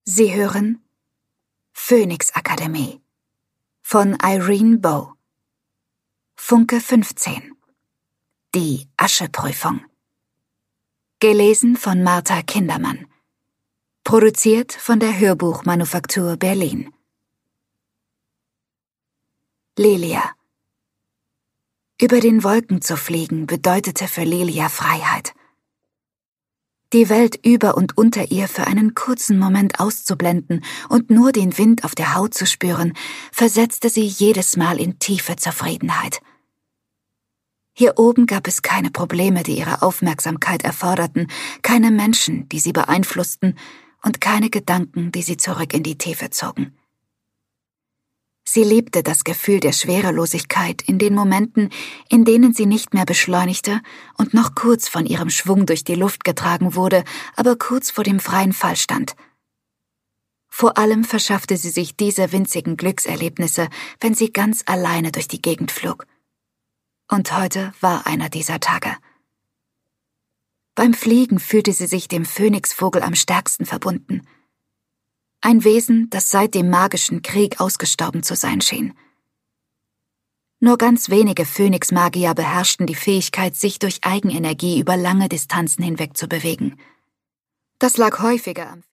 Sie hören Phönix-Akademie von Irene Bow. Funke 15. Die Ascheprüfung. Gelesen von Martha Kindermann. Produziert von der Hörbuchmanufaktur Berlin. Lelia. Über den Wolken zu fliegen bedeutete für Lelia Freiheit. Die Welt über und unter ihr für einen kurzen Moment auszublenden und nur den Wind auf der Haut zu spüren, versetzte sie jedes Mal in tiefe Zufriedenheit. Hier oben gab es keine Probleme, die ihre Aufmerksamkeit erforderten, keine Menschen, die sie beeinflussten, und keine Gedanken, die sie zurück in die Tiefe zogen. Sie liebte das Gefühl der Schwerelosigkeit in den Momenten, in denen sie nicht mehr beschleunigte und noch kurz von ihrem Schwung durch die Luft getragen wurde, aber kurz vor dem freien Fall stand. Vor allem verschaffte sie sich diese winzigen Glückserlebnisse, wenn sie ganz alleine durch die Gegend flog. Und heute war einer dieser Tage. Beim Fliegen fühlte sie sich dem Phönixvogel am stärksten verbunden. Ein Wesen, das seit dem magischen Krieg ausgestorben zu sein schien. Nur ganz wenige Phönix-Magier beherrschten die Fähigkeit, sich durch Eigenenergie über lange Distanzen hinweg zu bewegen. Das lag häufiger am